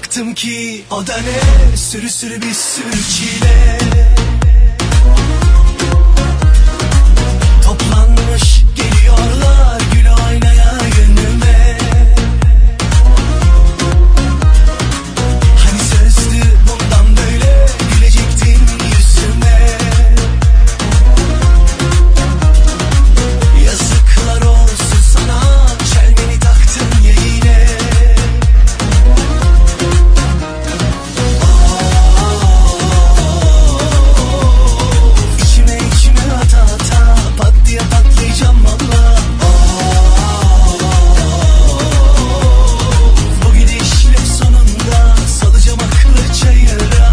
baktım ki o da ne, sürü sürü bir sürü çile. Toplanmış geliyorlar gül oynaya gönlüme. Hani sözdü bundan böyle gülecektin yüzüme. Yazıklar olsun sana, çelmeni taktın ya yine. İçime ata ata pat diye patlayacağım valla. Bu gidişle sonunda salacağım aklı çayıra.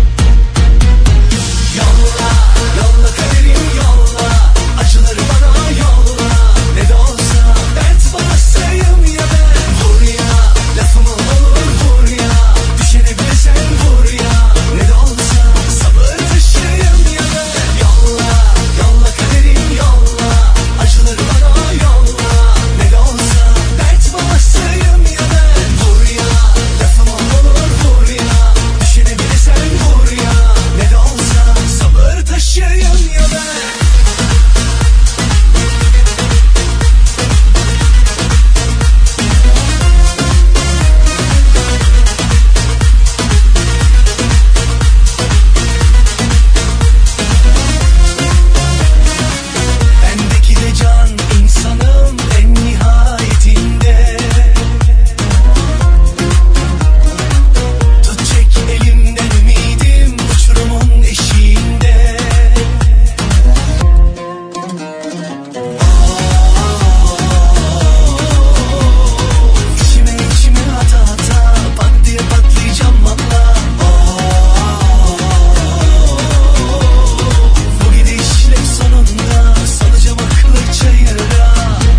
Yolla, yolla kaderim yolla, acıları bana yolla. Ne de olsa dert basayım ya ben. Vur ya, lafımı olur vur ya, düşene bile sen vur ya. Ne de olsa sabır taşıyım ya ben. Yolla, yolla kaderim yolla, acıları bana yolla. Ne de olsa dert basayım ya ben. Vur ya, lafımı olur vur ya, düşene bile sen vur ya. Ne de olsa sabır taşıyım ya ben. Bendeki de can insanım en nihayetinde. Tut çek elimden ümidim uçurumun eşiğinde. İçime ata ata pat diye patlayacağım valla. Bu gidişle sonunda salacağım aklı çayıra.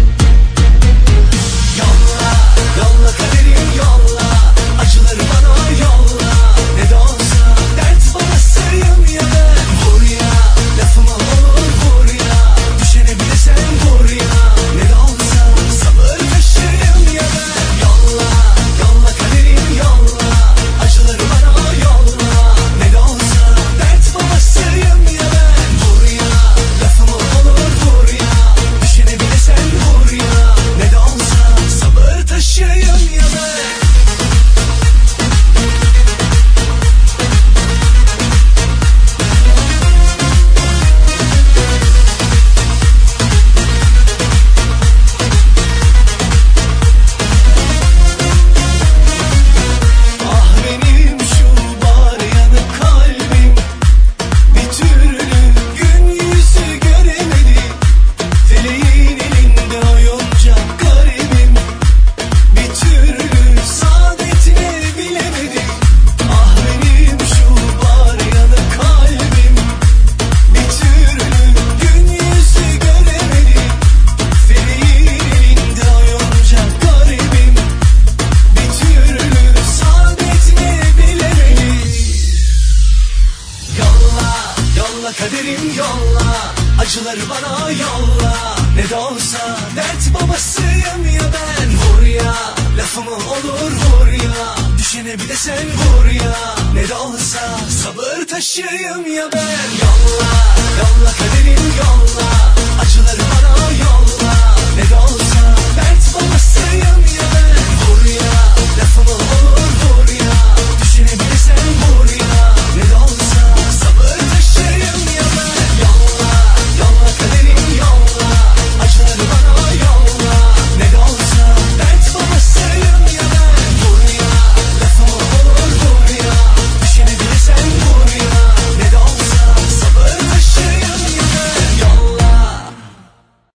Yolla, yolla kaderim yolla, acıları bana yolla. Ne de olsa dert basayım ya ben. Vur ya, lafımı olur vur ya, düşene bile sen vur ya. Ne de olsa sabır taşıyım ya ben. Yolla, yolla kaderim yolla, acıları bana yolla. Ne de olsa dert basayım ya ben. Vur ya, lafımı olur vur ya, düşene bile sen vur ya. Ne de olsa sabır taşıyım ya ben. Ah benim şu var yanık kalbim, bir türlü gün yüzü göremedi. Feleğin elinde oyuncak garibim, bir türlü saadetini bilemedi. Ah benim şu var yanık kalbim, bir türlü gün yüzü göremedi. Feleğin elinde oyuncak garibim, bir türlü saadetini bilemedi. Yolla, yolla kaderim yolla, acıları bana yolla. Ne de olsa dert babasıyım ya ben. Vur ya, lafımı olur vur ya, düşene bile sen vur ya. Ne de olsa sabır taşıyım ya ben. Yolla, yolla kaderim yolla, acıları bana